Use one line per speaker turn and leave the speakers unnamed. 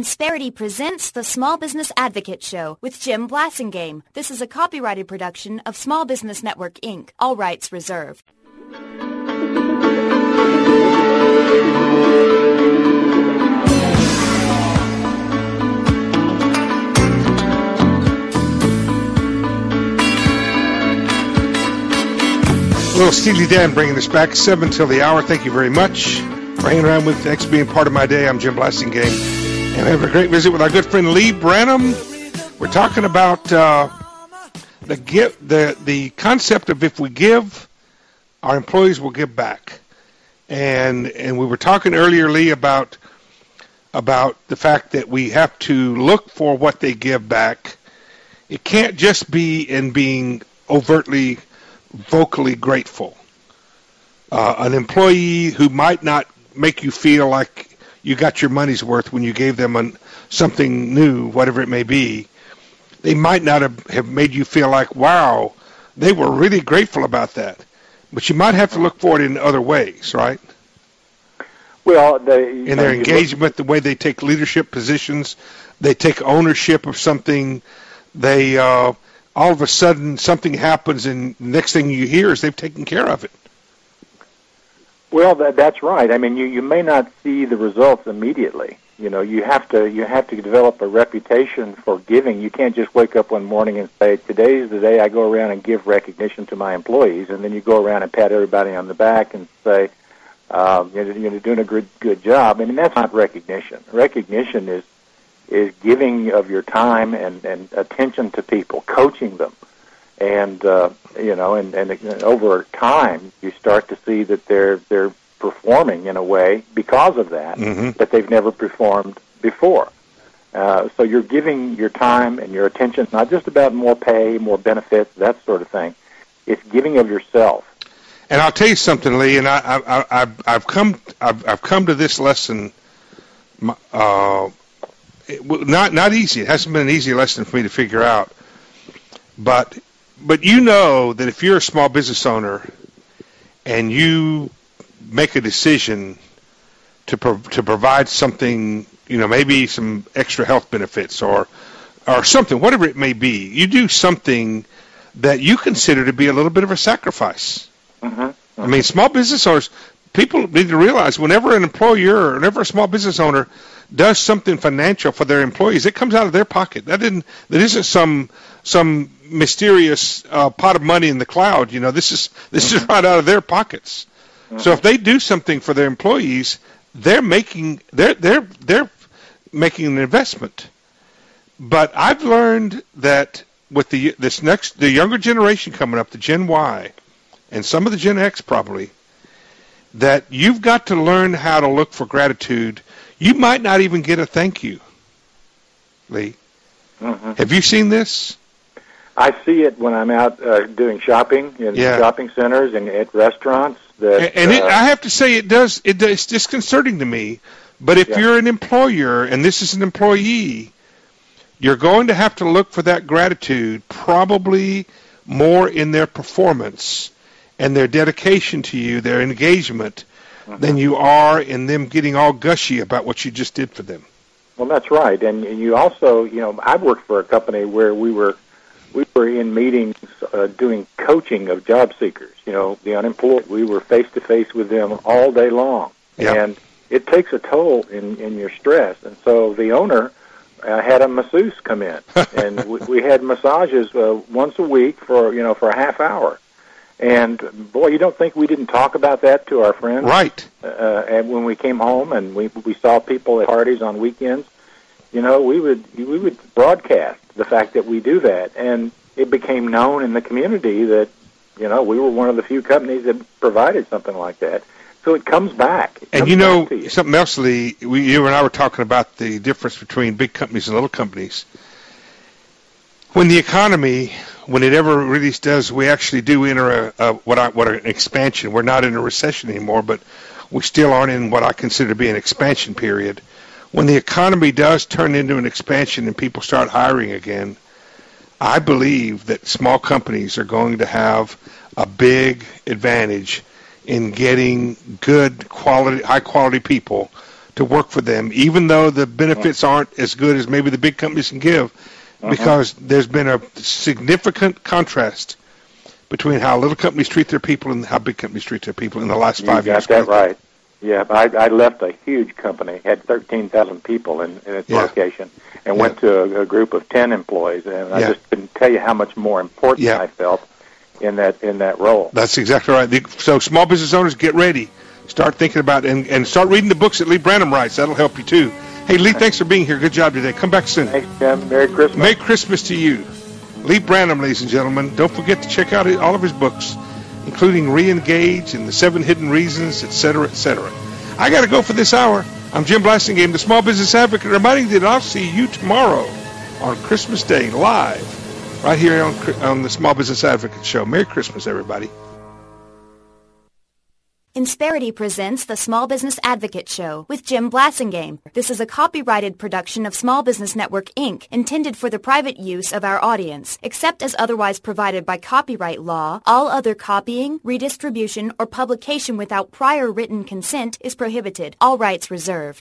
Insperity presents the Small Business Advocate Show with Jim Blasingame. This is a copyrighted production of Small Business Network, Inc. All rights reserved.
Little Steely Dan bringing us back 7 till the hour. Thank you very much for hanging around with X being part of my day. I'm Jim Blasingame. And we have a great visit with our good friend Lee Branham. We're talking about the concept of if we give, our employees will give back. And we were talking earlier, Lee, about the fact that we have to look for what they give back. It can't just be in being overtly, vocally grateful. An employee who might not make you feel like you got your money's worth when you gave them something new, whatever it may be, they might not have made you feel like, wow, they were really grateful about that. But you might have to look for it in other ways, right?
Well,
in their engagement, the way they take leadership positions, they take ownership of something, they all of a sudden something happens and the next thing you hear is they've taken care of it.
Well, that's right. I mean, you may not see the results immediately. You know, you have to develop a reputation for giving. You can't just wake up one morning and say, today's the day I go around and give recognition to my employees, and then you go around and pat everybody on the back and say, you're doing a good job. I mean, that's not recognition. Recognition is giving of your time and attention to people, coaching them. And and over time, you start to see that they're performing in a way because of that that they've never performed before. So you're giving your time and your attention, not just about more pay, more benefits, that sort of thing. It's giving of yourself.
And I'll tell you something, Lee. And I've come to this lesson. Not easy. It hasn't been an easy lesson for me to figure out, but you know that if you're a small business owner and you make a decision to provide something, maybe some extra health benefits or something, whatever it may be, you do something that you consider to be a little bit of a sacrifice. I mean, small business owners, people need to realize whenever an employer or whenever a small business owner does something financial for their employees, it comes out of their pocket. That isn't some mysterious pot of money in the cloud. This is right out of their pockets. So if they do something for their employees, they're making an investment. But I've learned that with the younger generation coming up, the Gen Y, and some of the Gen X probably, that you've got to learn how to look for gratitude. You might not even get a thank you, Lee. Have you seen this?
I see it when I'm out doing shopping in shopping centers and at restaurants.
I have to say it's disconcerting to me. But if you're an employer and this is an employee, you're going to have to look for that gratitude probably more in their performance and their dedication to you, their engagement, than you are in them getting all gushy about what you just did for them.
Well, that's right. And you also, I've worked for a company where we were in meetings doing coaching of job seekers, the unemployed. We were face-to-face with them all day long. Yep. And it takes a toll in your stress. And so the owner had a masseuse come in, and we had massages once a week for a half hour. And, boy, you don't think we didn't talk about that to our friends?
Right.
And when we came home and we saw people at parties on weekends, we would broadcast the fact that we do that. And it became known in the community that, we were one of the few companies that provided something like that. So it comes back.
Something else, Lee, you and I were talking about the difference between big companies and little companies. When the economy, when it ever really does, we actually do enter an expansion. We're not in a recession anymore, but we still aren't in what I consider to be an expansion period. When the economy does turn into an expansion and people start hiring again, I believe that small companies are going to have a big advantage in getting good quality, high quality people to work for them, even though the benefits aren't as good as maybe the big companies can give, because there's been a significant contrast between how little companies treat their people and how big companies treat their people in the last 5 years.
You got that right. Yeah, I left a huge company, had 13,000 people in its location, and went to a group of 10 employees, and I just couldn't tell you how much more important I felt in that role.
That's exactly right. So small business owners, get ready. Start thinking about it, and start reading the books that Lee Branham writes. That'll help you, too. Hey, Lee, thanks for being here. Good job today. Come back soon.
Thanks, Jim. Merry Christmas.
Merry Christmas to you. Lee Branham, ladies and gentlemen. Don't forget to check out all of his books, including Re-Engage and The 7 Hidden Reasons, etc., etc. I got to go for this hour. I'm Jim Blasingame, the Small Business Advocate, reminding you that I'll see you tomorrow on Christmas Day, live, right here on the Small Business Advocate Show. Merry Christmas, everybody.
Insperity presents the Small Business Advocate Show with Jim Blasingame. This is a copyrighted production of Small Business Network, Inc., intended for the private use of our audience. Except as otherwise provided by copyright law, all other copying, redistribution, or publication without prior written consent is prohibited. All rights reserved.